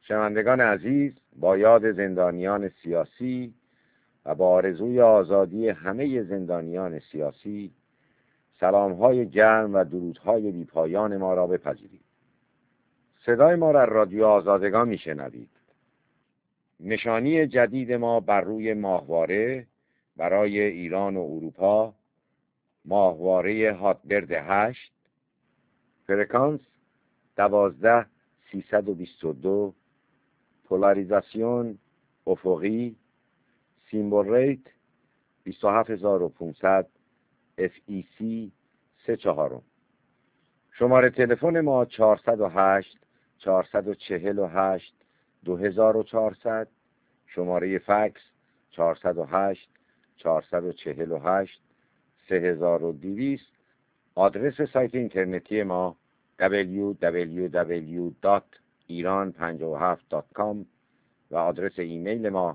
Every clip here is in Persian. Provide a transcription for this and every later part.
شنوندگان عزیز، با یاد زندانیان سیاسی و با آرزوی آزادی همه زندانیان سیاسی، سلام‌های گرم و درودهای بی‌پایان ما را بپذیرید. صدای ما را رادیو آزادگان میشنوید. نشانی جدید ما بر روی ماهواره برای ایران و اروپا، ماهواره هاتبرد 8، فرکانس 12322، پولاریزاسیون افقی، سیمبل ریت 27500، FEC 34. شماره تلفن ما 408 448 2400، شماره فکس 408 448 3200. آدرس سایت اینترنتی ما www.iran57.com و آدرس ایمیل ما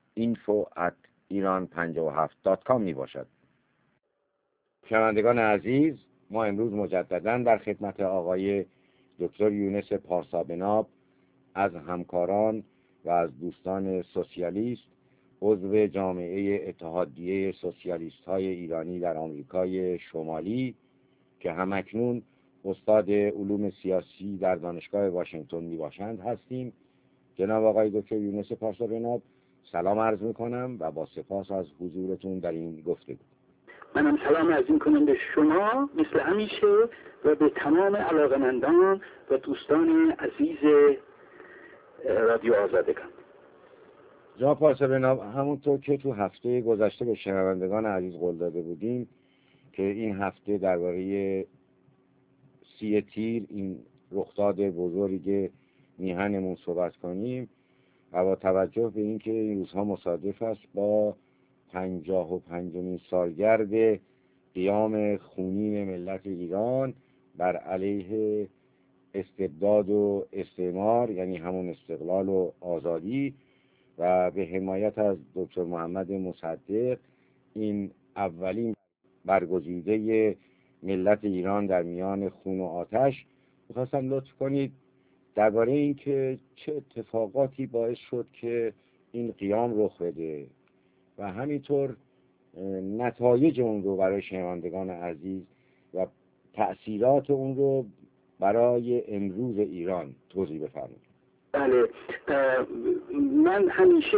info@iran57.com می باشد. شنوندگان عزیز، ما امروز مجدداً در خدمت آقای دکتر یونس پارسابناب از همکاران و از دوستان سوسیالیست، عضو جامعه اتحادیه سوسیالیست های ایرانی در آمریکای شمالی که همکنون استاد علوم سیاسی در دانشگاه واشنگتن می باشند هستیم. جناب آقای دکتر یونس پارسابناب، سلام عرض می کنم و با سپاس از حضورتون در این گفتگو. منم سلام عرض می‌کنم به شما مثل همیشه و به تمام علاقه‌مندان و دوستان عزیز رادیو آزادگان. جناب پارسابناب، همونطور که تو هفته گذشته به شنوندگان عزیز قول داده بودیم که این هفته درباره 30 تیر، این رخداد بزرگ میهنمون صحبت کنیم و با توجه به اینکه این روزها مصادف است با 55مین سالگرد قیام خونین ملت ایران بر علیه استبداد و استعمار، یعنی همون استقلال و آزادی، و به حمایت از دکتر محمد مصدق، این اولین برگزیده ملت ایران در میان خون و آتش، می‌خواستم لطف کنید درباره این که چه اتفاقاتی باعث شد که این قیام رخ بده و همینطور نتایج اون رو برای شنوندگان عزیز و تأثیرات اون رو برای امروز ایران توضیح بفرمایید. بله، من همیشه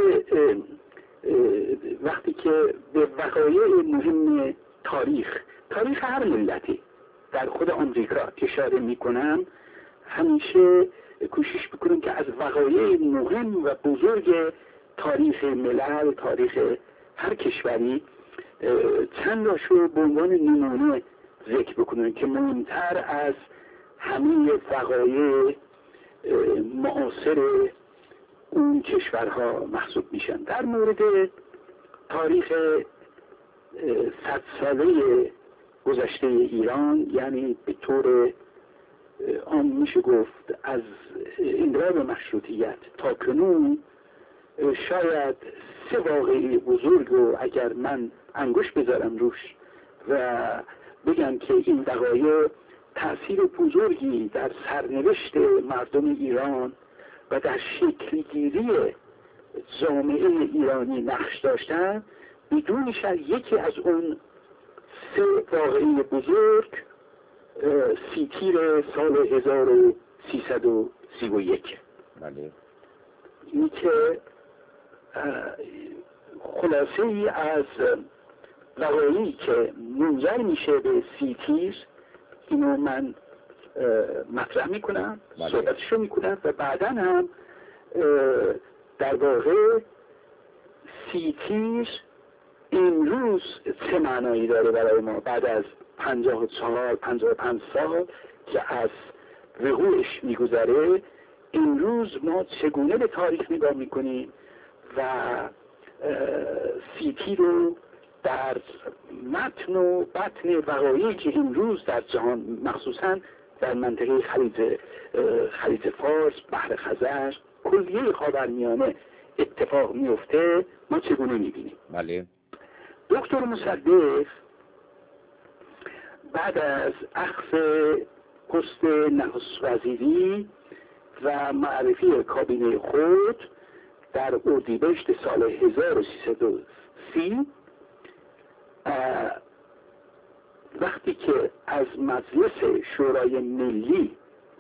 وقتی که به وقایع مهم تاریخ هر ملتی در خود آمریکا اشاره میکنم، همیشه کوشش میکنم که از وقایع مهم و بزرگ تاریخ ملل، تاریخ هر کشوری چند راشو به عنوان نمونه ذکر بکنم که مهمتر از همه وقایع معاصر اون کشورها محسوب میشن. در مورد تاریخ 100 ساله گذشته ایران، یعنی به طور عام میشه گفت از انقلاب مشروطیت تا کنون، شاید 3 واقعه بزرگ رو اگر من انگوش بذارم روش و بگم که این وقایع تأثیر بزرگی در سرنوشت مردم ایران و در شکلگیری جامعه ایرانی نقش داشتن، بدون شک یکی از اون 3 واقعه بزرگ 30 تیر سال 1331. بله. این که خلاصه ای از وقایعی که منجر میشه به 30 تیر، اینو من مطرح میکنم، صحبتشو میکنم و بعدا هم در واقع 30 تیر امروز چه معنایی داره برای ما بعد از 54-55 سال که از وقوعش میگذره. امروز ما چگونه به تاریخ نگاه میکنیم و 30 تیر رو در متن و بطن وقایعی که امروز در جهان، مخصوصا در منطقه خلیج فارس، بحر خزر، کلیه خاورمیانه اتفاق میفته، ما چگونه میبینیم؟ بله. دکتر مصدق بعد از اخذ پست نخست وزیری و معرفی کابینه خود در اردیبهشت سال 1330 وقتی که از مجلس شورای ملی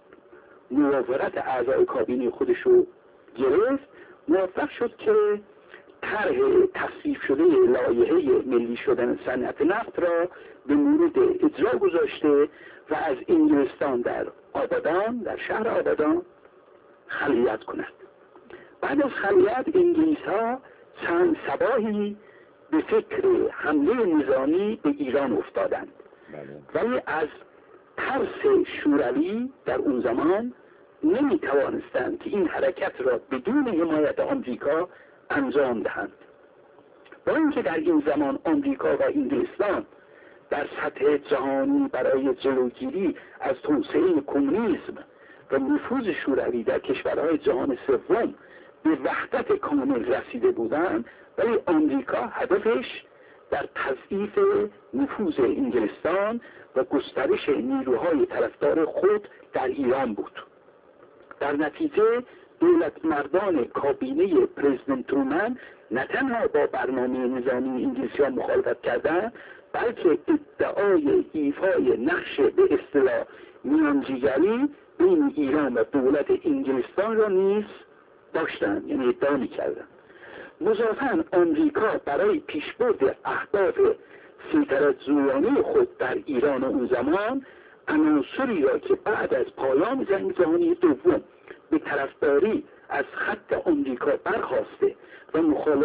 موافقت اعضای کابینه خودشو گرفت، موفق شد که طرح تصویب شده لایحه ملی شدن صنعت نفت را به مورد اجرا گذاشته و از انگلستان در آبادان، در شهر آبادان خلیعت کند. بعد از خلیعت انگلیس ها چند صباحی به فکر حمله نظامی به ایران افتادند، ولی از ترس شوروی در اون زمان نمی توانستند که این حرکت را بدون حمایت آمریکا انجام دهند. با اینکه در این زمان آمریکا و انگلستان در سطح جهانی برای جلوگیری از توسعه کمونیسم و نفوذ شوروی در کشورهای جهان سوم به وحدت کامل رسیده بودند، ولی آمریکا هدفش در تضعیف نفوذ انگلستان و گسترش نیروهای طرفدار خود در ایران بود. در نتیجه دولت مردان کابینه پرزیدنت ترومن نه تنها با برنامه نظامی انگلیسیان مخالفت کردند، بلکه ادعای ایفای نقش به اصطلاح میانجیگری بین ایران و دولت انگلستان را نیز داشتند، یعنی ادعا می‌کردند. مضافاً آمریکا برای پیشبرد اهداف سیطرت زورانه خود در ایران اون زمان عناصری را که بعد از پایان جنگ جهانی دوم به طرفداری از خط آمریکا برخاسته و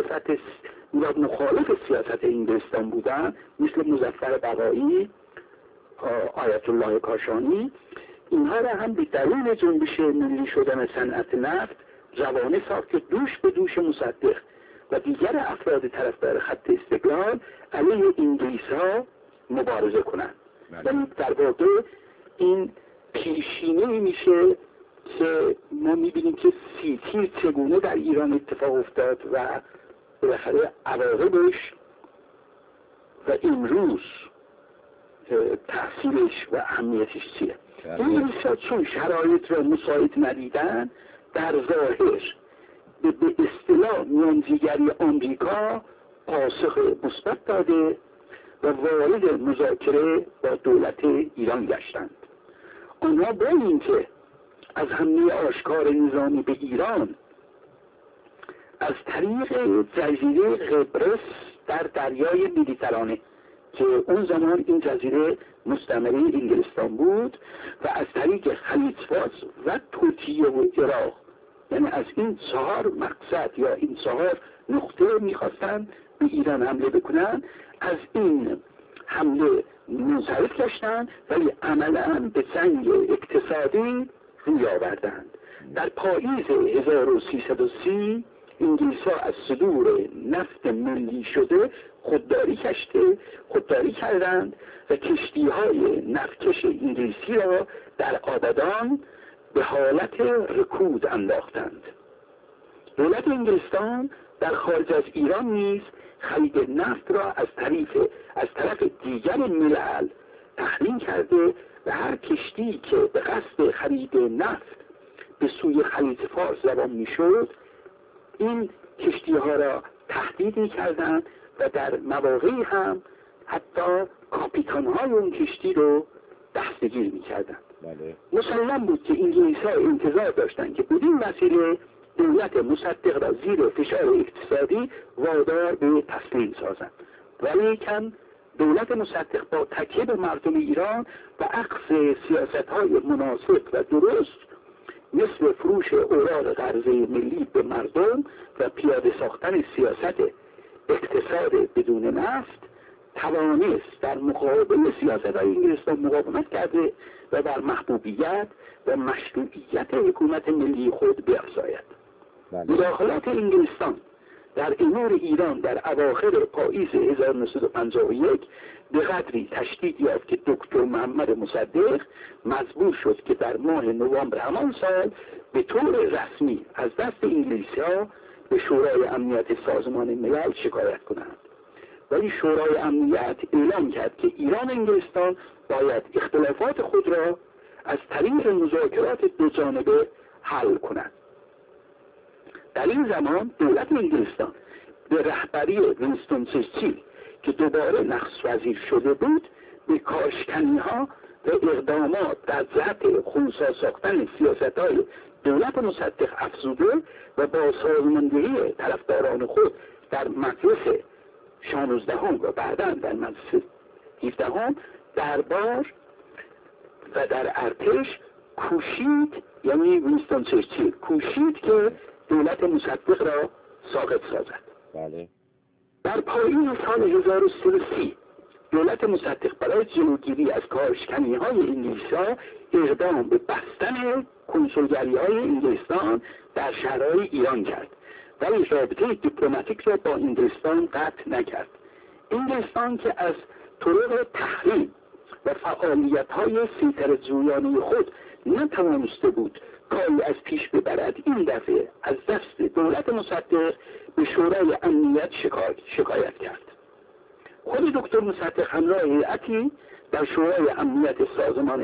مخالف سیاست انگلستان بودند، مثل مظفر بقایی، آیت الله کاشانی، اینها را هم به درون جنبش ملی شدن صنعت نفت روانه ساخت که دوش به دوش مصدق و دیگر افراد طرفدار خط استقلال علیه انگلیس ها مبارزه کنند. ولی در واقع این پیشینه میشه که ما میبینیم که سی تیر چگونه در ایران اتفاق افتاد و بالاخره عواقبش و امروز تأثیرش و اهمیتش چیه. انگلیس ها چون شرایط را مساعد ندیدن، در ظاهر به اصطلاح میانجیگری آمریکا پاسخ مثبت داده و وارد مذاکره با دولت ایران گشتند. آنها با اینکه از حمله آشکار نظامی به ایران از طریق جزیره قبرس در دریای مدیترانه که اون زمان این جزیره مستعمره انگلستان بود و از طریق خلیج فارس و ترکیه و عراق، یعنی از این 4 مقصد یا این 4 نقطه میخواستن به ایران حمله بکنن، از این حمله منصرف گشتن ولی عملا به جنگ اقتصادی روی آوردند. در پاییز 1330 انگلیس ها از صدور نفت ملی شده خودداری کردند و کشتی های نفتکش انگلیسی را در آبادان به حالت رکود انداختند. دولت انگلستان در خارج از ایران نیز خرید نفت را از طرف دیگر ملل تحریم کرده و هر کشتی که به قصد خرید نفت به سوی خلیج فارس روان میشد، این کشتی ها را تهدید می‌کردند و در مواقعی هم حتی کاپیتان های اون کشتی رو دستگیر می‌کردند. مسلم بود که انگلیس ها انتظار داشتند که بدین وسیله دولت مصدق را زیر فشار اقتصادی وادار به تسلیم سازند، ولیکن دولت مصدق با تکیه به مردم ایران و عکس سیاست‌های مناسب و درست مثل فروش اوراق قرضه ملی به مردم و پیاده ساختن سیاست اقتصاد بدون نفت توانست در مقابل سیاست‌های انگلستان مقاومت کرده و بر محبوبیت و مشروعیت حکومت ملی خود بیفزاید. مداخلات انگلستان در امور ایران در اواخر پاییز 1951 به قدری تشدید یافت که دکتر محمد مصدق مجبور شد که در ماه نوامبر همان سال به طور رسمی از دست انگلیسی‌ها به شورای امنیت سازمان ملل شکایت کنند. ولی شورای امنیت اعلام کرد که ایران و انگلستان باید اختلافات خود را از طریق مذاکرات دو جانبه حل کند. در این زمان دولت انگلستان به رهبری وینستون چرچیل که دوباره نخست وزیر شده بود به کاشکنی‌ها و اقدامات در جهت خنثی ساختن سیاست‌های دولت مصدق افزوده و با سازماندهی طرفداران خود در مجلس 16 و بعدا در مجلس 17 دربار و در ارتش کوشید، یعنی وینستون چرچیل کوشید که دولت مصدق را ساقط سازد. بله. در پاییز سال 1330 دولت مصدق برای جلوگیری از کارشکنی‌های انگلیس‌ها اقدام به بستن کنسولگری‌های انگلستان در شهرهای ایران کرد، ولی رابطه دیپلماتیک را با انگلستان قطع نکرد. انگلستان که از طرق تحریم و فعالیت‌های سیطره‌جویانه خود نتوانسته بود کاری از پیش ببرد، این دفعه از دست دولت مصدق به شورای امنیت شکایت کرد. خود دکتر مصدق همراه هیئتی در شورای امنیت سازمان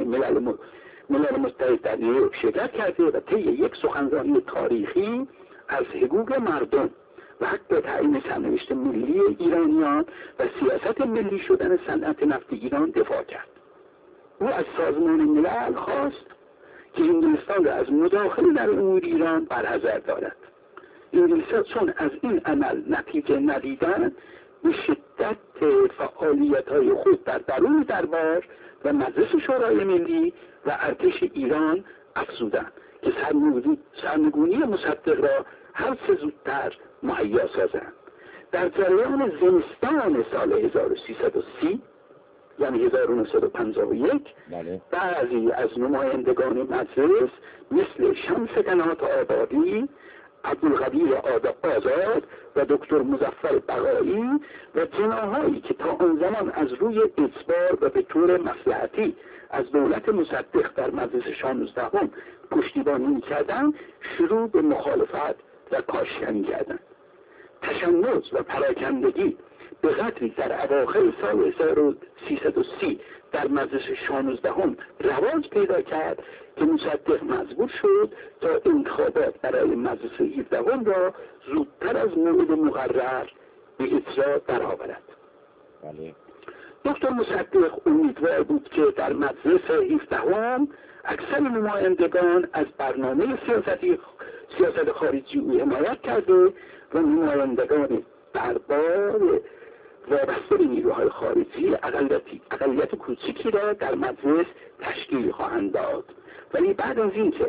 ملل متحد در نیویورک شرکت کرده و طی یک سخنرانی تاریخی از حقوق مردم و حق تعیین سرنوشت ملی ایرانیان و سیاست ملی شدن صنعت نفت ایران دفاع کرد. او از سازمان ملل خواست که انگلستان را از مداخله در امور ایران برحذر دارد. انگلیس‌ها چون از این عمل نتیجه ندیدند به شدت فعالیت‌های خود در درون دربار و مجلس شورای ملی و ارتش ایران افزودند که سرنگونی مصدق را هر چه زودتر مهیا سازند. در جریان زمستان سال 1330 یعنی 1951 بعضی از نمایندگان مجلس مثل شمس قنات آبادی، عبدالقدیر آزاد و دکتر مظفر بقایی و جناحایی که تا آن زمان از روی اجبار و به طور مصلحتی از دولت مصدق در مجلس 16 پشتیبانی می‌کردند شروع به مخالفت و کاشکنی کردند. تشنج و پراکندگی به قدری در اواخر سال 1330 در مجلس 16 رواج پیدا کرد که مصدق مجبور شد تا انتخابات برای مجلس 17 را زودتر از موعد مقرر به اجرا درآورد. بله. دکتر مصدق امیدوار بود که در مجلس 17 اکثر نمایندگان از برنامه سیاست خارجی او حمایت کرده و نمایندگان دربار وابسته به نیروهای خارجی اقلیت کوچکی را در مجلس تشکیل خواهند داد. ولی بعد از اینکه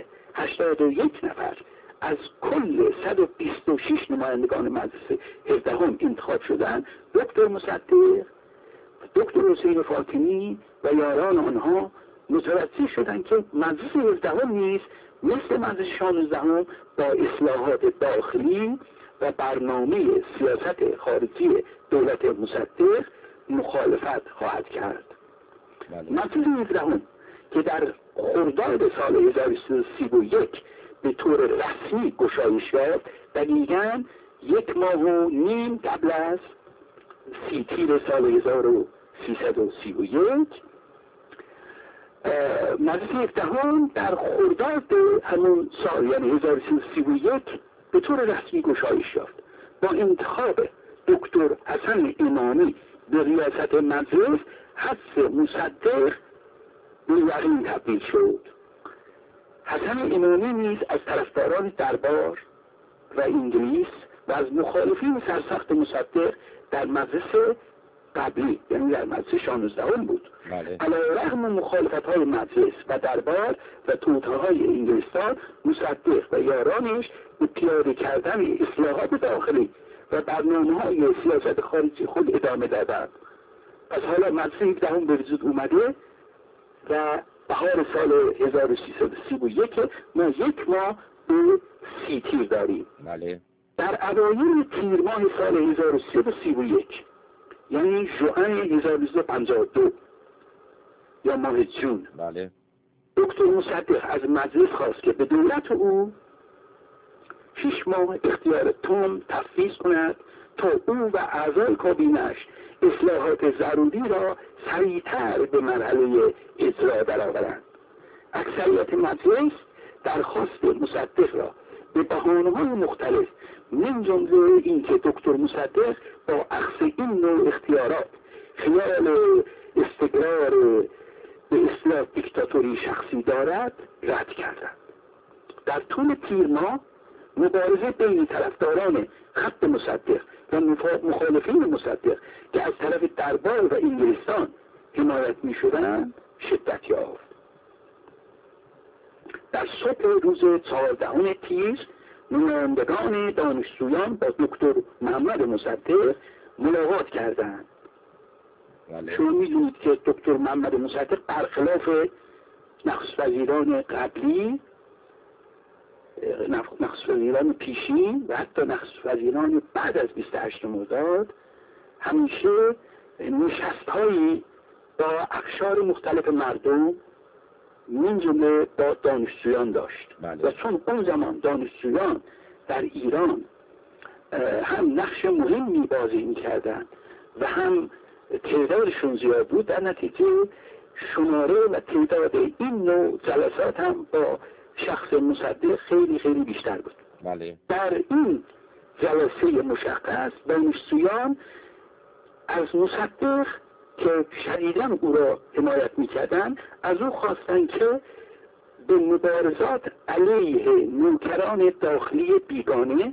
81 نفر از کل 126 نمایندگان مجلس 17 انتخاب شدند، دکتر مصدق، دکتر حسین فاطمی و یاران آنها متوجه شدند که مجلس 17 نیز مثل مجلس 16 با اصلاحات داخلی و برنامه سیاست خارجی دولت مصدق مخالفت خواهد کرد. مجلس 17 که در خرداد سال 1331 به طور رسمی گشایش یافت، دقیقاً 1.5 ماه قبل از 30 تیر سال 1331 مجلس 17 در خرداد همون سال یعنی 1331 به طور رسمی گشایش یافت. با انتخاب دکتر حسن امامی به ریاست مجلس، حذف مصدق به یقین تبدیل شد. حسن امامی نیز از طرفداران دربار و انگلیس و از مخالفین سرسخت مصدق در مجلس قبلی یعنی در مجلس 16 بود. علیرغم مخالفت‌های مجلس و دربار و توطئه‌های انگلستان، مصدق و یارانش به پیاده کردن اصلاحات داخلی و برنامه‌های سیاست خارجی خود ادامه دادند. پس حالا مجلس 17 به وجود اومده و بهار سال 1331 ما 1 ماه به 30 تیر داریم. بله. در اوایل تیر ماه سال 1331 یعنی ژوئن 1352 یا ماه جون، بله، دکتر مصدق از مجلس خواست که به دولت او 6 ماه اختیار تام تفویض کند تا او و اعضای کابینه‌اش اصلاحات ضروری را سریعتر به مرحله اجرا درآورند. اکثریت مجلس درخواست مصدق را به بهانه‌های مختلف من جمله اینکه دکتر مصدق با اخذ این نوع اختیارات خیال استقرار به اصطلاح دیکتاتوری شخصی دارد رد کردند. در طول تیر ماه مبارزه بین طرفداران خط مصدق و مخالفین مصدق که از طرف دربار و انگلستان حمایت می شدند شدت یافت. در صبح روز 14 تیر نمایندگان دانشجویان با دکتر محمد مصدق ملاقات کردند. شما می‌دونید که دکتر محمد مصدق برخلاف نخست وزیران قبلی، نخست وزیران پیشین و حتی نخست وزیران بعد از 28 مرداد همیشه نشست‌هایی با اقشار مختلف مردم من جمله با دانشجویان داشت. و چون اون زمان دانشجویان در ایران هم نقش مهمی بازی می‌کردند و هم تعدادشون زیاد بود، در نتیجه شماره و تعداد این نوع جلسات هم با شخص مصدق خیلی خیلی بیشتر بود. بله. در این جلسه مشخص دانشجویان از مصدق که شدیداً او را حمایت می‌کردند از او خواستند که به مبارزات علیه نوکران داخلی بیگانه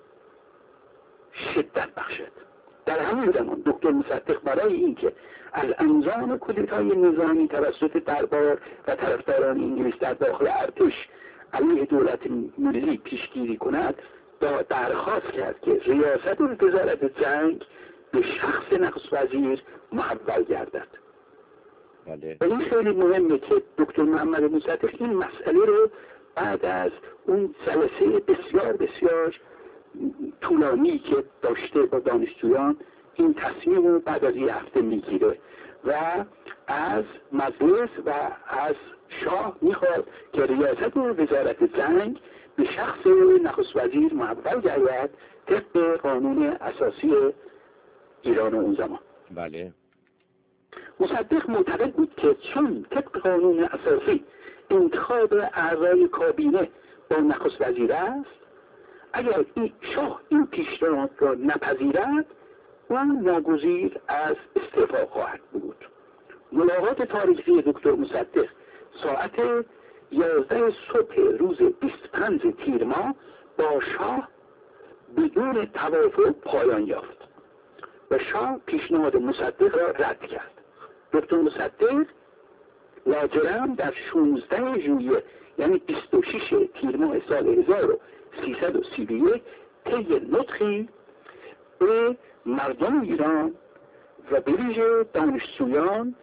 شدت بخشد. در همین زمان دکتر مصدق برای اینکه از انجام کودتای نظامی توسط دربار و طرفداران انگلیس در داخل ارتش علیه دولت ملی پیشگیری کند درخواست کرد که ریاست وزارت جنگ به شخص نخست وزیر محول گردد. و این خیلی مهمه که دکتر محمد مصدق این مسئله رو بعد از اون جلسه بسیار بسیار طولانی که داشته با دانشجویان این تصمیم رو بعد از 1 هفته میگیره و از مجلس و از شاه میخواد که ریاست وزارت جنگ به شخص نخست وزیر محول گردد طبق قانون اساسی ایران اون زمان. بله. مصدق معتقد بود که چون طبق قانون اساسی انتخاب اعضای کابینه با نخست وزیر است، اگر شاه این پیشنهاد را نپذیرد اون ناگزیر از استعفا خواهد بود. ملاقات تاریخی دکتر مصدق ساعت 11 صبح روز 25 تیر ماه با شاه بدون توافق پایان یافت و شاه پیشنهاد مصدق را رد کرد. دکتر مصدق لاجرم در 16 ژوئیه یعنی 26 تیر ماه سال 1331 طی نطقی به مردم ایران و به ویژه دانشجویان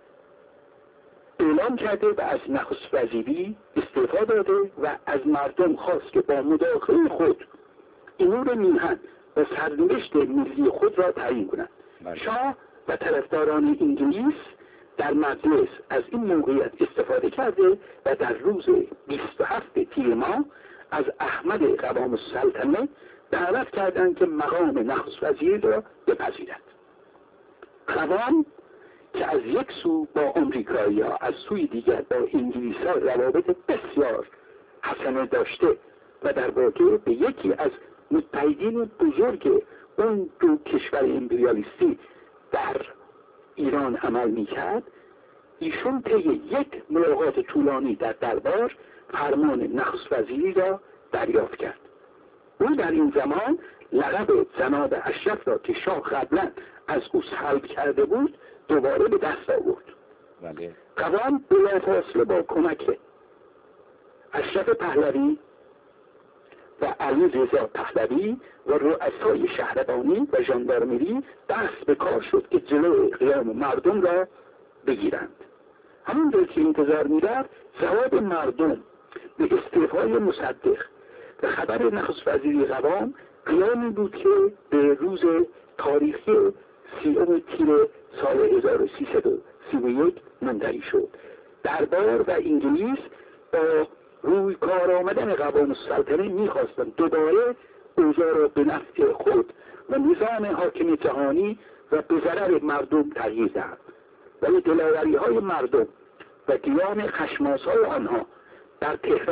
اعلام کرده و از نخست وزیری استعفا داده و از مردم خواست که با مداخله خود امور میهن و سرنوشت ملی خود را تعیین کنند. شاه و طرفداران انگلیس در مجلس از این موقعیت استفاده کرده و در روز 27 تیر ماه از احمد قوام السلطنه دعوت کردند که مقام نخست وزیر را بپذیرد. قوام که از یک سو با آمریکایی‌ها از سوی دیگر با انگلیس‌ها روابط بسیار حسنه داشته و در واقع به یکی از متحدین بزرگ اون دو کشور امپریالیستی در ایران عمل می‌کرد، ایشون طی یک ملاقات طولانی در دربار فرمان نخست وزیری را دریافت کرد. او در این زمان لقب جناب اشرف را که شاه قبلا از او سلب کرده بود دوباره به دست آورد. قوام بلافاصله با کمک اشرف پهلوی و علی رضا پهلوی و رؤسای شهربانی و ژاندارمری دست به کار شد که جلوی قیام مردم را بگیرند. همونطور که انتظار می‌رفت جواب مردم به استعفای مصدق و خبر نخست وزیری قوام قیامی بود که به روز تاریخی 30 تیر سال 1331 منتهی شد. دربار و انگلیس با روی کار آمدن قوام السلطنه می‌خواستند دوباره اوضاع را به نفع خود و نظام حاکم جهانی و به ضرر مردم تغییر دهند، ولی دلاوری‌های مردم و قیام خشم‌آسای آنها در تهران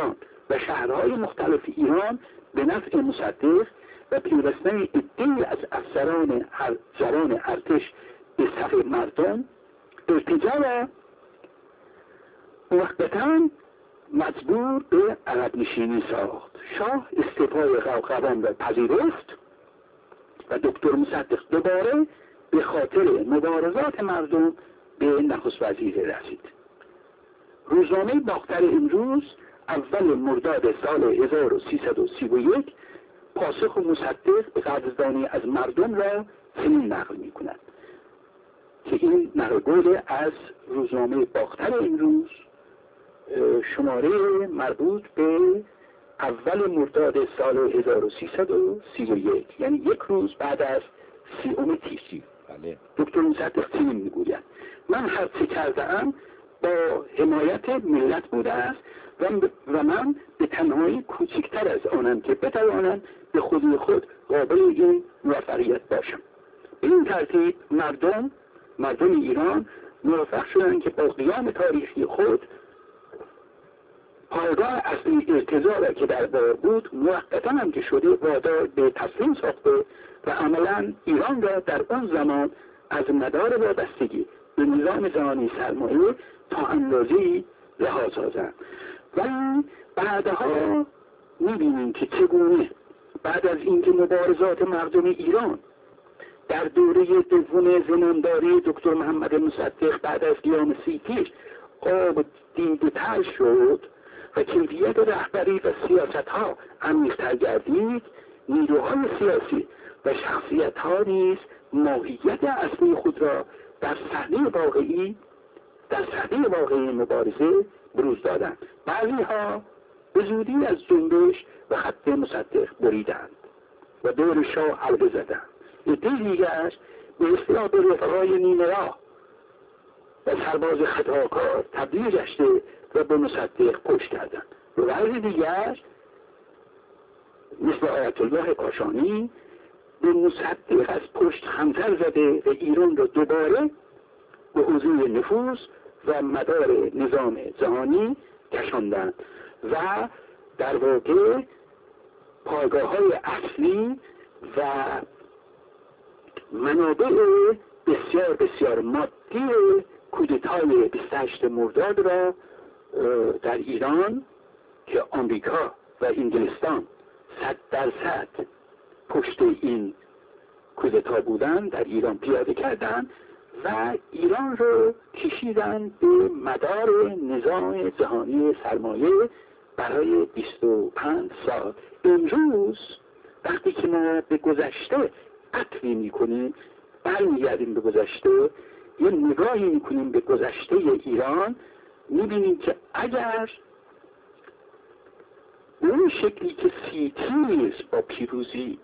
و شهرهای مختلف ایران به نفع مصدق و پیوستن عده‌ای از افسران ارتش به صف مردم ارتجاع و موقتاً مجبور به عقب نشینی ساخت. شاه استعفای قوقبان را پذیرفت و دکتر مصدق دوباره به خاطر مبارزات مردم به نخست وزیر رسید. روزنامه باختر امروز اول مرداد سال 1331 پاسخ مصدق به قدردانی از مردم را چنین نقل می کند که این نقل قول از روزنامه باختر امروز شماره مربوط به اول مرداد سال 1331، یعنی یک روز بعد از 30 تیری. دکتر مصدق چنین میگوید: من هر چه کرده‌ام با حمایت ملت بوده است و من به تنهایی کوچکتر از آنم که بتوانم به خودی خود قابل این موفقیت باشم. به این ترتیب مردم ایران موفق شدند که با قیام تاریخی خود پایگاه اصلی ارتضا را که در بار بود موقتا هم که شده وادار به تسلیم ساخته و عملا ایران را در اون زمان از مدار وابستگی به نظام جهانی سرمایه تا اندازه‌ای رها سازند. ولی بعدها می‌بینیم که چگونه بعد از اینکه مبارزات مردم ایران در دوره دوم زمانداری دکتر محمد مصدق بعد از قیام 30 تیر آب دید تر شد و کیفیت رهبری و سیاست‌ها عمیق‌تر گردید، نیروهای سیاسی و شخصیت‌ها نیز ماهیت اصلی خود را در صحنه واقعی مبارزه بروز دادند. بعضی‌ها به زودی از جنبش و خط مصدق بریدند و دور شاه حلقه زدند. عده دیگر به اصطلاح به رفقای نیمه راه و سرباز خطاکار تبدیل گشته و به مصدق پشت کردند. و بعضی دیگر مثل آیت الله کاشانی به مصدق از پشت خنجر زده و ایران را دوباره به حوزه نفوذ و مدار نظام جهانی کشاندند و در واقع پایگاه‌های اصلی و منابع بسیار بسیار مادی کودتای 28 مرداد را در ایران که آمریکا و انگلستان 100% پشت این کودتا بودن در ایران پیاده کردند و ایران رو کشیدن به مدار نظام جهانی سرمایه برای 25 سال. امروز وقتی که ما به گذشته عطفی میکنیم، برمیگردیم به گذشته، یه نگاهی میکنیم به گذشته ایران، میبینیم که اگر اون شکلی که 30 تیر با پیروزی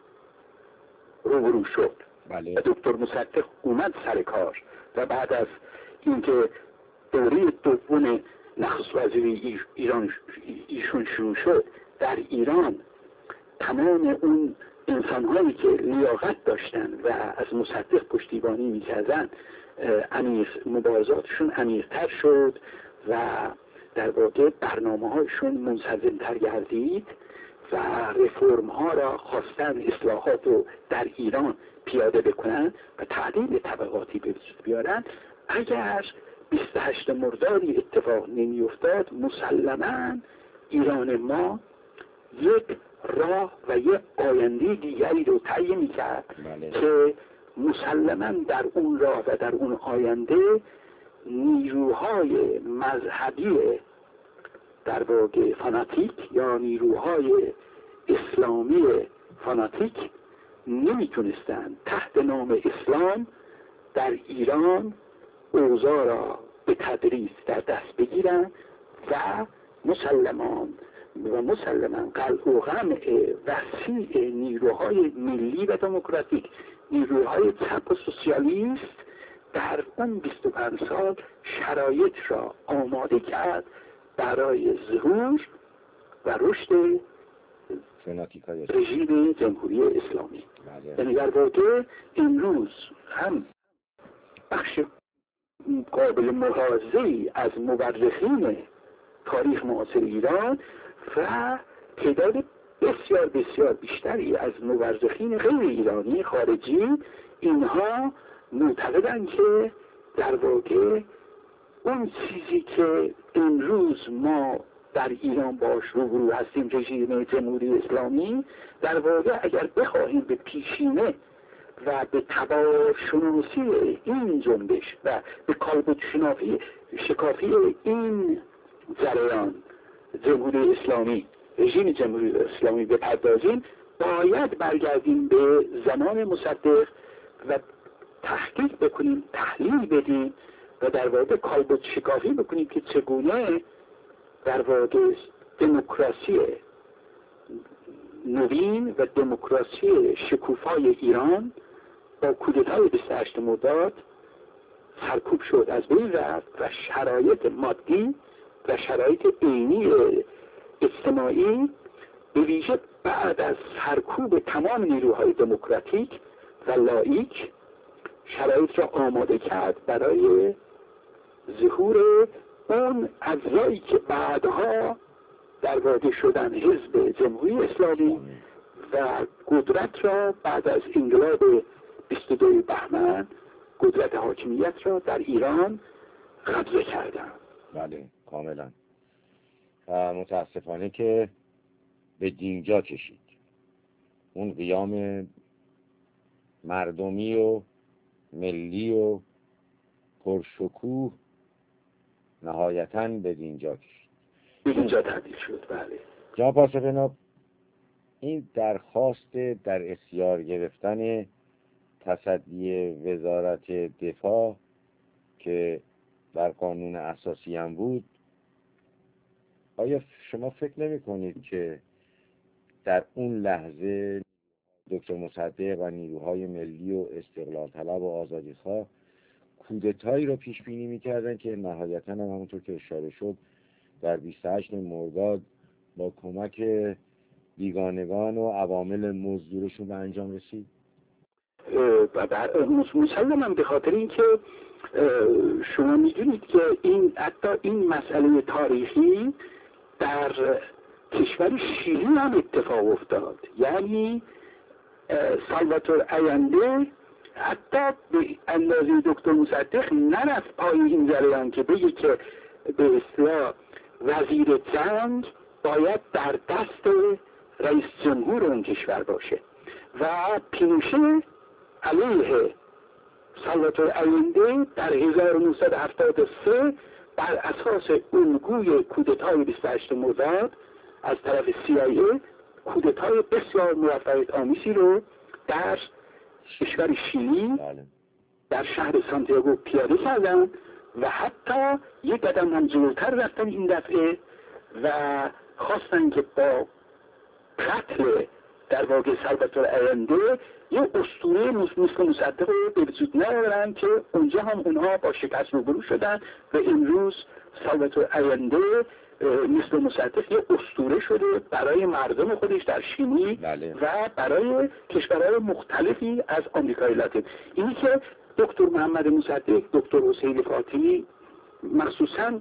روبرو شد و دکتر مصدق اومد سر کار و بعد از اینکه دوره دوم نخست وزیری ایشون شروع شد، در ایران تمام اون انسان‌هایی که لیاقت داشتن و از مصدق پشتیبانی می‌کردن مبارزاتشون عمیق‌تر شد و در واقع برنامه‌هاشون منسجم‌تر گردید و رفرم‌ها را خواستن اصلاحات رو در ایران پیاده بکنن و تعدیل طبقاتی به وجود بیارن. اگر 28 مردادی اتفاق نمی‌افتاد، مسلماً ایران ما یک راه و یک آینده دیگری رو طی می‌کرد که مسلماً در اون راه و در اون آینده نیروهای مذهبی در واقع فاناتیک یا نیروهای اسلامی فاناتیک نمیتونستند تحت نام اسلام در ایران اوضاع را به تدریج در دست بگیرند و مسلمان قلع و قمع وسیع نیروهای ملی و دموکراتیک، نیروهای چپ و سوسیالیست در اون 25 سال شرایط را آماده کرد برای ظهور و رشد رژیم جمهوری اسلامی. یعنی در واقع امروز هم بخش قابل ملاحظه‌ای از مورخین تاریخ معاصر ایران و تعداد بسیار بسیار بیشتری از مورخین غیر ایرانی خارجی اینها معتقدند که در واقع اون چیزی که امروز ما در ایران باش روبرو هستیم، رژیم جمهوری اسلامی، در واقع اگر بخواهیم به پیشینه و به تبارشناسی این جنبش و به کالبد شکافی این جریان جمهوری اسلامی، رژیم جمهوری اسلامی بپردازیم، باید برگردیم به زمان مصدق و تحقیق بکنیم، تحلیل بدیم و در واقع کالبد شکافی بکنیم که چگونه در واقع دموکراسی نوین و دموکراسی شکوفای ایران با کودتای 28 مرداد سرکوب شد، از بین رفت و شرایط مادی و شرایط عینی اجتماعی به ویژه بعد از سرکوب تمام نیروهای دموکراتیک و لایک شرایط را آماده کرد برای ظهور اون اجزایی که بعدها در واقع شدن حزب جمهوری اسلامی و قدرت را بعد از انقلاب 22 بهمن قدرت حاکمیت را در ایران قبضه کردن. بله کاملا. متاسفانه که به دینجا کشید اون قیام مردمی و ملی و پرشکوه، نهایتاً به دینجا کشید، به اینجا تبدیل شد. بله جناب پاسبانو، این درخواست در اختیار گرفتن تصدی وزارت دفاع که در قانون اساسی هم بود، آیا شما فکر نمی کنید که در اون لحظه دکتر مصدق و نیروهای ملی و استقلال طلب و آزادیخواه کودتایی رو پیش بینی می‌کردن که نهایتاً هم همونطور که اشاره شد در 28 مرداد با کمک بیگانگان و عوامل مزدورشون به انجام رسید؟ مسلماً به خاطر اینکه شما میدونید که حتی این مسئله تاریخی در کشور شیلی هم اتفاق افتاد. یعنی سالواتور آینده حتی به اندازه دکتر مصدق نرفت پای این جریان که بگه که به اصطلاح وزیر جنگ باید در دست رئیس جمهور اون کشور باشه و پینوشه علیه سالواتور آینده در 1973 بر اساس الگوی کودتای 28 مرداد از طرف CIA کودتای بسیار موفقیت آمیزی رو در کشور شیلی در شهر سانتیاگو پیاده کردن و حتی یک قدم هم جلوتر رفتن این دفعه و خواستن که با قتل در واقع سالواتور آینده یه اسطوره مثل مصدق رو به وجود نیاورن که اونجا هم اونها با شکست روبرو شدن و امروز سالواتور آینده مثل مصدق یه اسطوره شده برای مردم خودش در شیلی و برای کشورهای مختلفی از آمریکای لاتین. اینی که دکتر محمد مصدق، دکتر حسین فاطمی، مخصوصا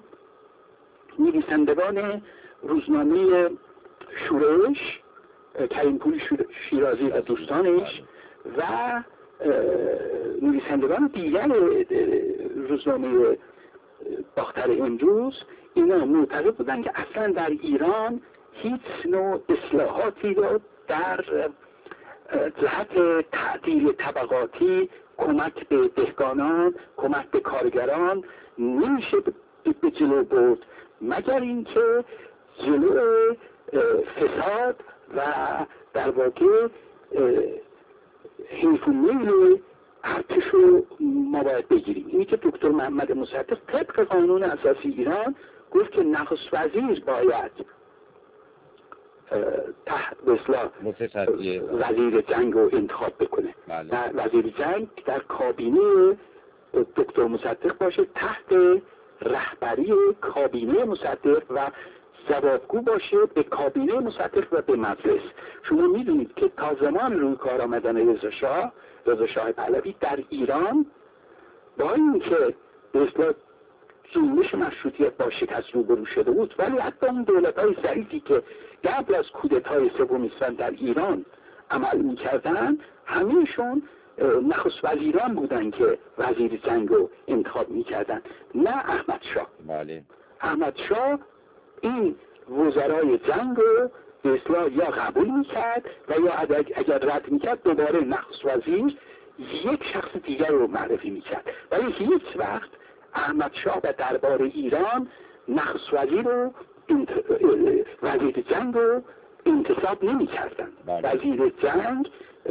نویسندگان روزنامه شورش، کریمپور شیرازی و دوستانش و نویسندگان دیگر روزنامه باختر امروز، اینا معتقد بودن که اصلا در ایران هیچ نوع اصلاحاتی رو در جهت تعدیل طبقاتی، کمک به دهقانان، کمک به کارگران نمیشه به جلو برد مگر اینکه جلو فساد و در واقع حیف و میل ارتش رو ما باید بگیریم. اینی که دکتر محمد مصدق طبق قانون اساسی ایران گفت که نخست وزیر باید تحت بسلا وزیر جنگ رو انتخاب بکنه. وزیر جنگ در کابینه دکتر مصدق باشه، تحت رهبری کابینه مصدق و جوابگو باشه به کابینه مصدق و به مجلس. شما میدونید که تا زمان روی کار آمدن رضا شاه پهلوی در ایران با اینکه به اصطلاح جنبش مشروطیت با شکست روبرو شده بود، ولی حتی اون دولت‌های ضعیفی که قبل از کودتای 3 اسفند در ایران عمل می‌کردن، همه‌شون نخست وزیران بودن که وزیر جنگ رو انتخاب می‌کردن، نه احمد شاه. بله. احمد شاه این وزرای جنگ رو به اصطلاح یا قبول می‌کرد و یا اگر رد می‌کرد دوباره نخست وزیر یک شخص دیگر رو معرفی می‌کرد، ولی هیچ وقت احمد شاه و دربار ایران نخست وزیر رو وزیر جنگ رو انتصاب نمی کردن. وزیر جنگ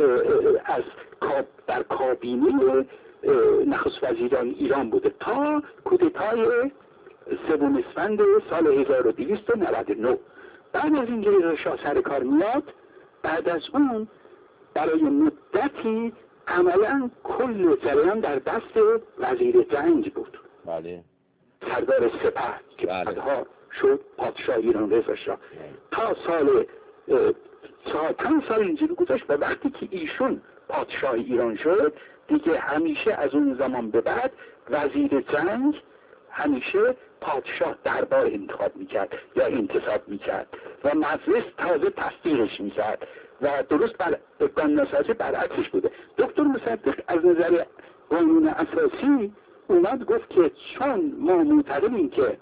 در کابینه نخست وزیران ایران بوده تا کودتای 3 اسفند سال 1299. بعد از اینکه رضا شاه سر کار میاد، بعد از اون برای مدتی عملا کل جریان در دست وزیر جنگ بود. بله. سردار سپه که بعدها شد پادشاه ایران رضا شاه. تا سال 5 سال اینجوری گذشت و وقتی که ایشون پادشاه ایران شد دیگه همیشه از اون زمان به بعد وزیر جنگ همیشه پادشاه دربار انتخاب میکرد یا انتصاب میکرد و مجلس تازه تصدیقش میکرد و درست قانون‌سازی برعکسش بوده. دکتر مصدق از نظر قانون اساسی اومد گفت که چون ما معتقدیم که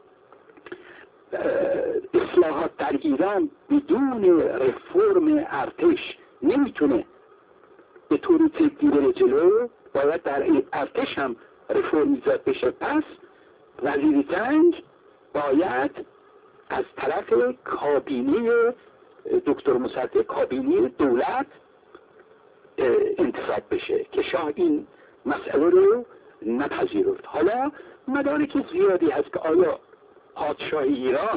اصلاحات در ایران بدون رفرم ارتش نمیتونه به طور جدی بره جلو، باید در ارتش هم رفرم ایجاد بشه، پس وزیر جنگ باید از طرف کابینه دکتر مصدق، کابینه دولت انتصاب بشه که شاه این مسئله رو نپذیرفت. حالا مدارک زیادی هست که آیا پادشاه ایران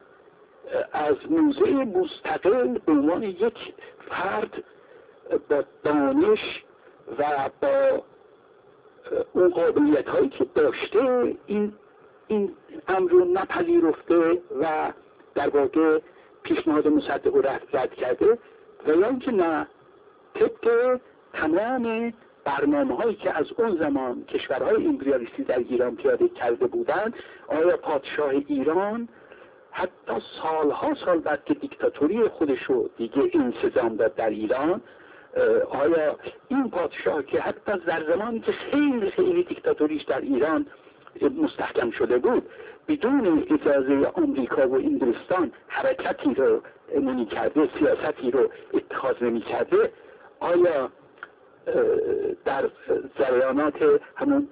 از موضع مستقل به عنوان یک فرد با دانش و با اون قابلیت هایی که داشته این امر رو نپذیرفته و در واقع پیشنهاد مصدق رو رد کرده، و یا اینکه نه، طبق تمام برنامه هایی که از اون زمان کشورهای امپریالیستی در ایران پیاده کرده بودند، آیا پادشاه ایران حتی سال بعد که دیکتاتوری خودش رو دیگه انسجام داد در ایران، آیا این پادشاه که حتی در زمانی که خیلی دیکتاتوریش در ایران مستحکم شده بود بدون اجازه آمریکا و انگلستان حرکتی رو نمی کرده، سیاستی رو اتخاذ نمی کرده، آیا در جریانات همون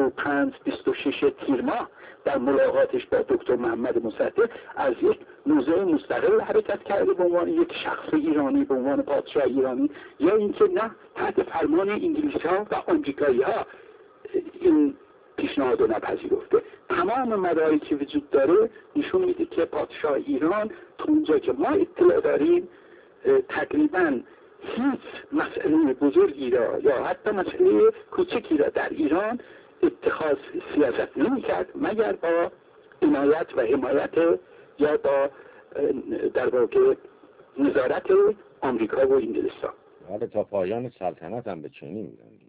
25-26 تیر ماه در ملاقاتش با دکتر محمد مصدق از یک موضع مستقل حرکت کرده به عنوان یک شخص ایرانی، به عنوان پادشاه ایرانی، یا اینکه نه تحت فرمان انگلیسی ها و آمریکایی ها این پیشنهاد رو نپذیرفته؟ تمام مدارکی که وجود داره نشون میده که پادشاه ایران تا اونجا که ما اطلاع داریم تقریباً هیچ مسئله بزرگی را یا حتی مسئله کوچکی را در ایران اتخاذ سیاست نمی کرد مگر با عنایت و حمایت یا با در واقع نظارت آمریکا و انگلستان. بله، تا پایان سلطنت هم به چنین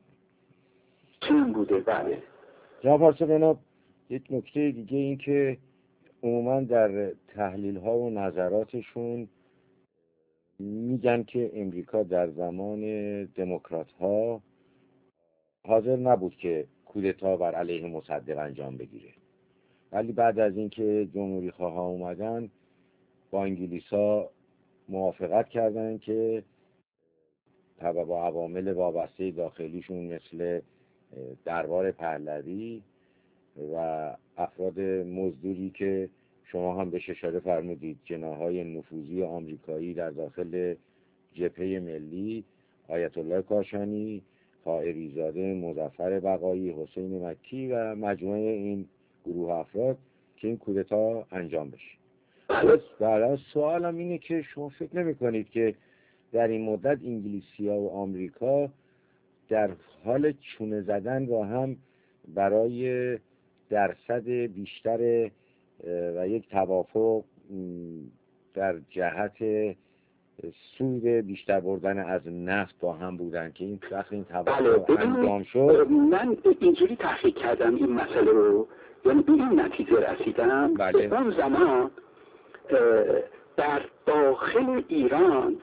بوده. بله جناب پارسا جناب، یک نکته دیگه این که عموما در تحلیل ها و نظراتشون میگن که امریکا در زمان دموکرات ها حاضر نبود که کودتا بر علیه مصدق انجام بگیره، ولی بعد از اینکه جمهوری خواه اومدن با انگلیسا موافقت کردن که با عوامل وابسته داخلیشون مثل دربار پهلوی و افراد مزدوری که شما هم بهش اشاره فرمودید، جناح‌های نفوذی آمریکایی در داخل جبهه ملی، آیت الله کاشانی، طاهری‌زاده، مظفر بقایی، حسین مکی و مجموعه این گروه افراد که این کودتا انجام بشه. بله، سوالم اینه که شما فکر نمی‌کنید که در این مدت انگلیسی‌ها و آمریکا در حال چونه زدن با هم برای درصد بیشتر و یک توافق در جهت سود بیشتر بردن از نفت با هم بودن که این وقتی این توافق انجام شد. من اینجوری تحقیق کردم این مسئله رو، یعنی به این نتیجه رسیدم که اون زمان در داخل ایران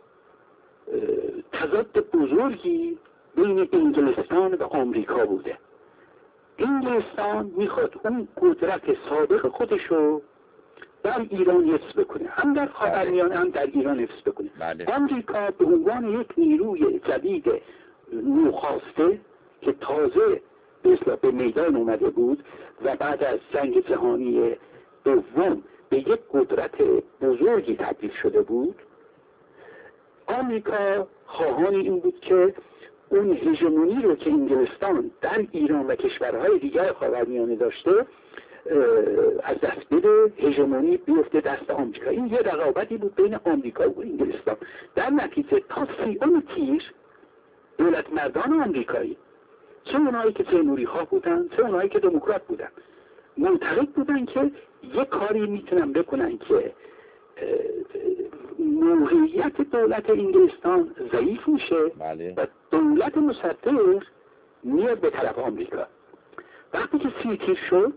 تضاد بزرگی بین انگلستان و آمریکا بوده. انگلستان میخواد اون قدرت سابق خودشو در ایران حفظ بکنه، هم در خاورمیانه هم در ایران حفظ بکنه. آمریکا به عنوان یک نیروی جدید نوخاسته که تازه به میدان اومده بود و بعد از جنگ جهانی دوم به یک قدرت بزرگی تبدیل شده بود، آمریکا خواهان این بود که اون هژمونی رو که انگلستان در ایران و کشورهای دیگر خاورمیانه داشته از دست بده، هژمونی بیفته دست آمریکا. این یه رقابتی بود بین آمریکا و انگلستان. در نتیجه تا 30 تیر دولت مردان آمریکایی، چه اونایی که تیموری ها بودن چه اونایی که دموکرات بودن، معتقد بودن که یه کاری میتونن بکنن که موقعیت دولت انگلستان ضعیف میشه و دولت مصدق میاد به طرف آمریکا. وقتی که 30 تیر شد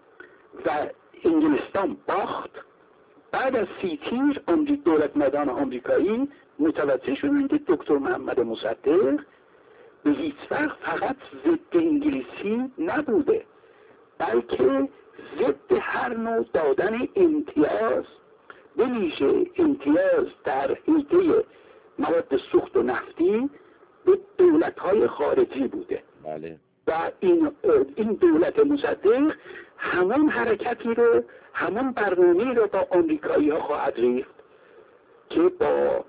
و انگلستان باخت، بعد از 30 تیر دولت مردان آمریکایی متوجه شدن که دکتر محمد مصدق به هیچ وقت فقط ضد انگلیسی نبوده، بلکه ضد هر نوع دادن امتیاز، به ویژه امتیاز در حوزه مواد سوخت و نفتی، به دولت‌های خارجی بوده. و این دولت مصدق همون حرکتی رو، همون برنامه‌ای رو با آمریکایی‌ها خواهد ریخت که با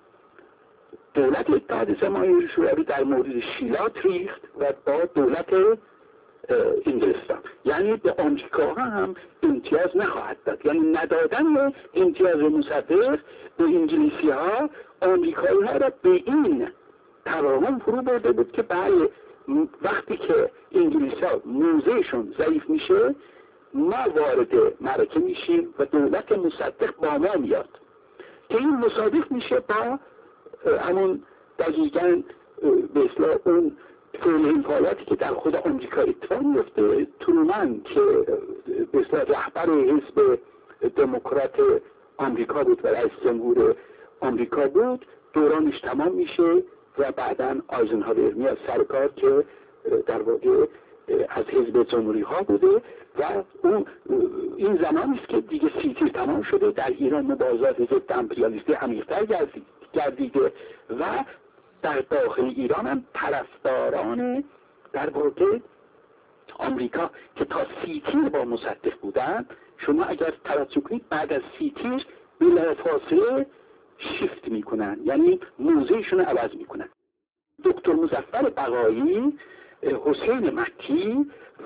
دولت اتحاد جماهیر شوروی در مورد شیلات ریخت و با دولت انگلستان. یعنی به آمریکا هم امتیاز نخواهد داد، یعنی ندادن امتیاز مصدق به انگلیسی ها آمریکایی ها را به این توهم فرو برده بود که بله، وقتی که انگلیسی ها موضعشون ضعیف میشه ما وارد معرکه میشیم و دولت مصدق با ما میاد، که این مصادف میشه با همون دقیقاً به اصطلاح اون فعل انفعالاتی که در خود آمریکا اتفاق میفته. ترومن که به اصطلاح رهبر حزب دموکرات آمریکا بود و رئیس جمهور آمریکا بود، دورانش تمام میشه و بعداً آیزنهاور میاد سر کار که در واقع از حزب جمهوری ها بوده و این زمانی است که دیگه 30 تیر تمام شده، در ایران مبارزات ضد امپریالیستی عمیق‌تر گردیده و در داخل ایران هم طرفداران در واقع آمریکا که تا 30 تیر با مصدق بودن، شما اگر توجه کنید بعد از 30 تیر بلافاصله شیفت میکنن، یعنی موضعشون رو عوض میکنن. دکتر مظفر بقایی، حسین مکی و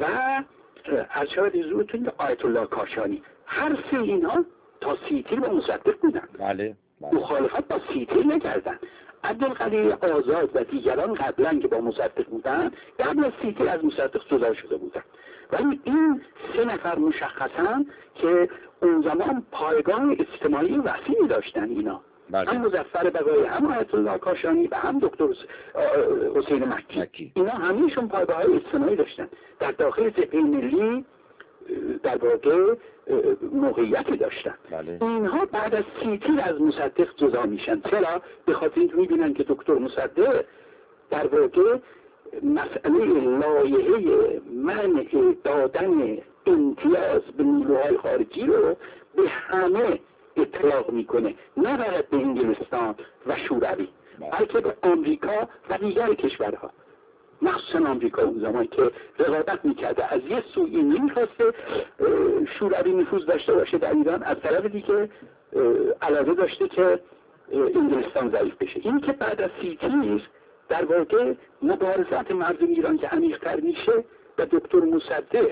ارشد حضورتون آیت الله کاشانی، هر سه اینها تا 30 تیر با مصدق بودن. بله. مخالفت با 30 تیر نکردن. عبدالقدیر آزاد و دیگران قبلا که با مصدق بودن قبل از 30 تیر از مصدق جدا شده بودن، ولی این 3 نفر مشخصا که اون زمان پایگاه اجتماعی وسیعی داشتن اینا، هم مظفر بقایی، هم آیت الله کاشانی و هم دکتر حسین مکی. اینا همیشون پایگاه اجتماعی داشتن در داخل جبهه ملی، در واقع موقعیتی داشتن. اینها بعد از 30 تیر از مصدق جدا میشن. چرا؟ به خاطر اینکه میبینن که دکتر مصدق در واقع مسئله لایحه منع دادن امتیاز به نیروهای خارجی رو به همه اطلاق میکنه، نه فقط به انگلستان و شوروی، بلکه به آمریکا و دیگر کشورها، مخصوصا آمریکا اون زمان که رقابت میکرده. از یه سو این نمیخواسته شوروی نفوذ داشته باشه در ایران، از طرف دیگه علاقه داشته که انگلستان ضعیف بشه. این که بعد از 30 تیر در واقع مبارزات مردم ایران که عمیق‌تر میشه و دکتر مصدق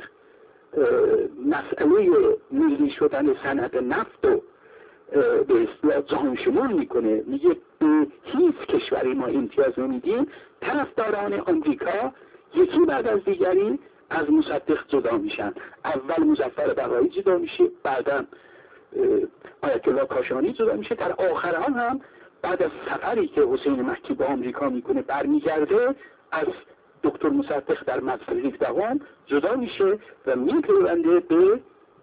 مسئله ملی شدن صنعت نفت و به اصطلاح جهان شمول میکنه، میگه به هیچ کشوری ما امتیاز نمیدیم، طرفداران آمریکا یکی بعد از دیگری از مصدق جدا میشن. اول مظفر بقایی جدا میشه، بعدا آیت الله کاشانی جدا میشه، در آخران هم بعد از سفری که حسین مکی به آمریکا میکنه برمیگرده، از دکتر مصدق در مدرسه 17 جدا میشه و میپیونده به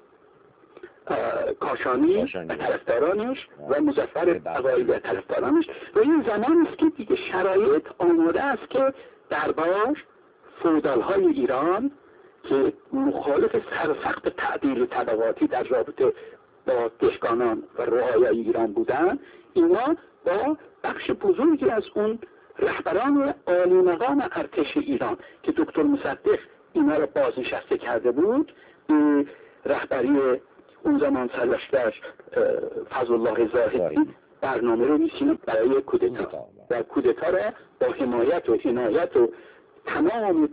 کاشانی و طرفدارانش و مظفر بقایی و طرفدارانش. و این زمان است که دیگه شرایط آماده است که دربار فودالهای ایران که مخالف سرسخت تعدیل طبقاتی در رابطه با دهقانان و رعایای ایران بودن، اینا با بخش بزرگی از اون رهبران عالی مقام ارتش ایران که دکتر مصدق اینا را بازنشسته کرده بود، به رهبری اون زمان سرلشکر فضل الله زاهدی برنامه رو می‌چینه برای کودتا و کودتا را با حمایت و عنایت و تمام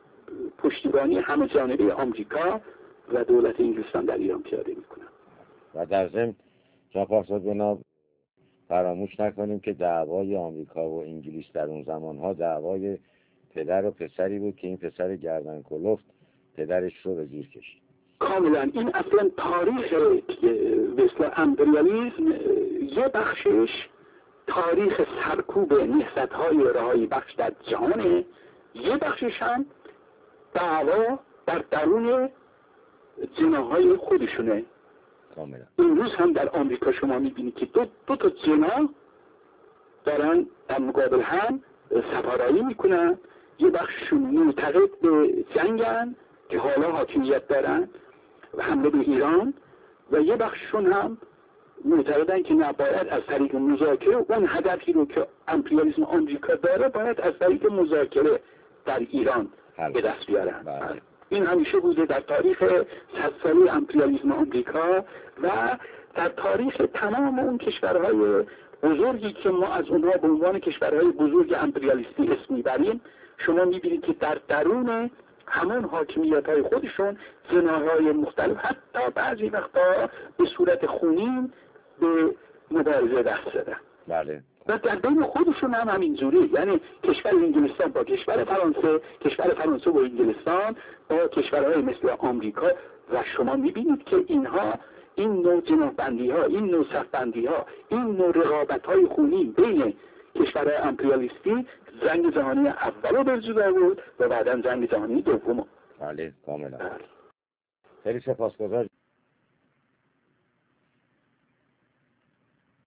پشتیبانی همه جانبه آمریکا و دولت انگلستان در ایران پیاده میکنن. و در ضمن جناب پارسا جناب فراموش نکنیم که دعوای آمریکا و انگلیس در اون زمانها دعوای پدر و پسری بود که این پسر گردن کلفت پدرش رو به زیر کشید. کاملا این اصلا تاریخ وسلا امپریالیسم یه بخشش تاریخ سرکوب نهضت‌های رهایی بخش در جهانه، یه بخشش هم دعوا در درون جناهای خودشونه. کاملا امروز هم در آمریکا شما میبینید که دو تا جناح دارن در مقابل هم سفارایی میکنن. یه بخششون معتقد به جنگن که حالا حاکمیت دارن و حمله به ایران، و یه بخششون هم معتقدن که نباید از طریق مذاکره اون هدفی رو که امپریالیسم آمریکا داره باید از طریق مذاکره در ایران به دست بیارن. این همیشه بوده در تاریخ 100 ساله امپریالیسم آمریکا و در تاریخ تمام اون کشورهای بزرگی که ما از اونها به عنوان کشورهای بزرگ امپریالیستی اسم میبریم. شما میبینید که در درون همون حاکمیت‌های خودشون جناح‌های مختلف حتی بعضی وقتا به صورت خونین به مبارزه دست زدن. بله. و در بین خودشون هم همینجوری، یعنی کشور انگلستان با کشور فرانسه، کشور فرانسه با انگلستان، با کشورهای مثل آمریکا. و شما میبینید که اینها این نوع جناح‌بندی ها، این نوع صف‌بندی ها، این نوع رقابت های خونین بین کشورهای امپریالیستی جنگ جهانی اول رو به وجود آورد و بعداً جنگ جهانی دوم. بله کاملا. خیلی سپاسگزارم.